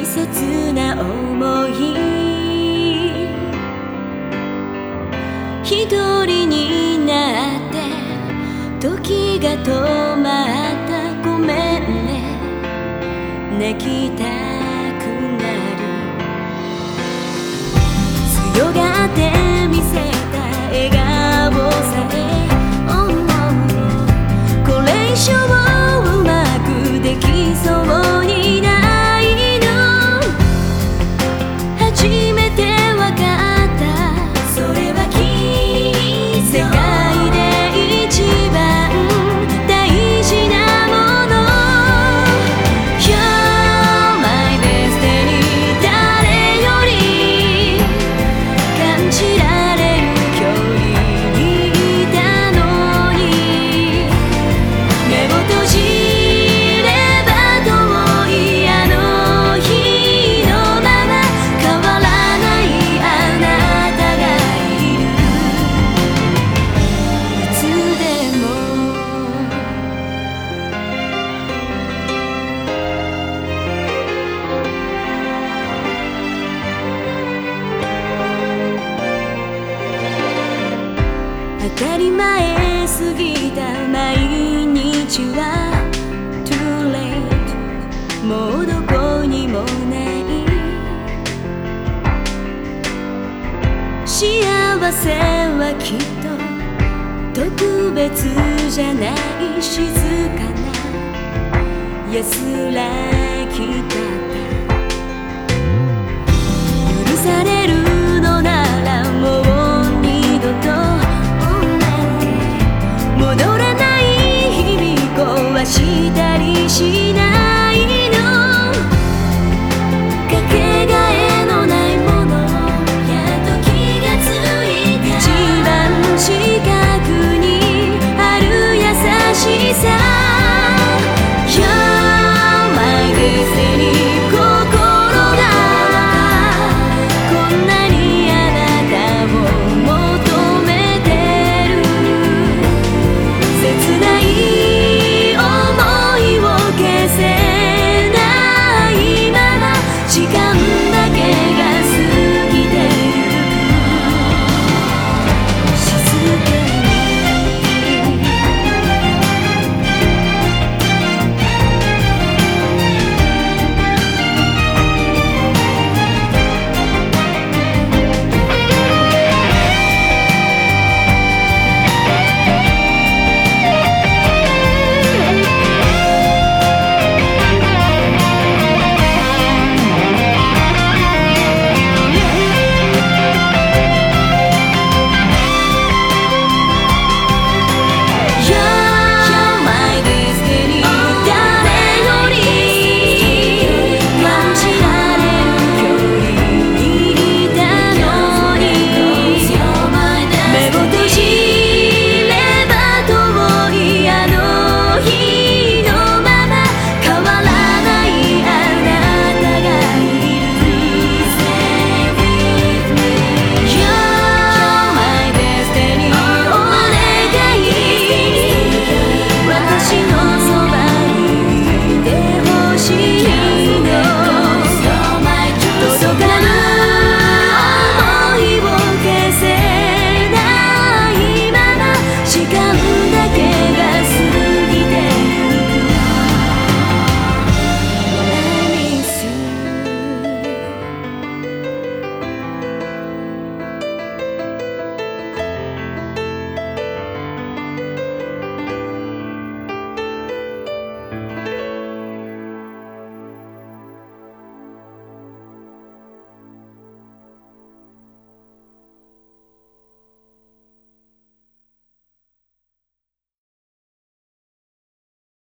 切な想い、一人になって時が止まった。ごめんね、泣きたくなる。強がって見せた笑顔さえ、これ以上うまくできそうにないの。初めてわかった、それは君、世界で一番大事なもの。 You're my destiny、 誰より感じられる距離にいたのに、目を閉じれば遠いあの日のまま、変わらないあなたがいる。いつでも当たり前すぎた毎日は Too late、 もうどこにもない。幸せはきっと特別じゃない。静かな安らぎだった。許されるのならもう二度と戻らない日々壊したりしない。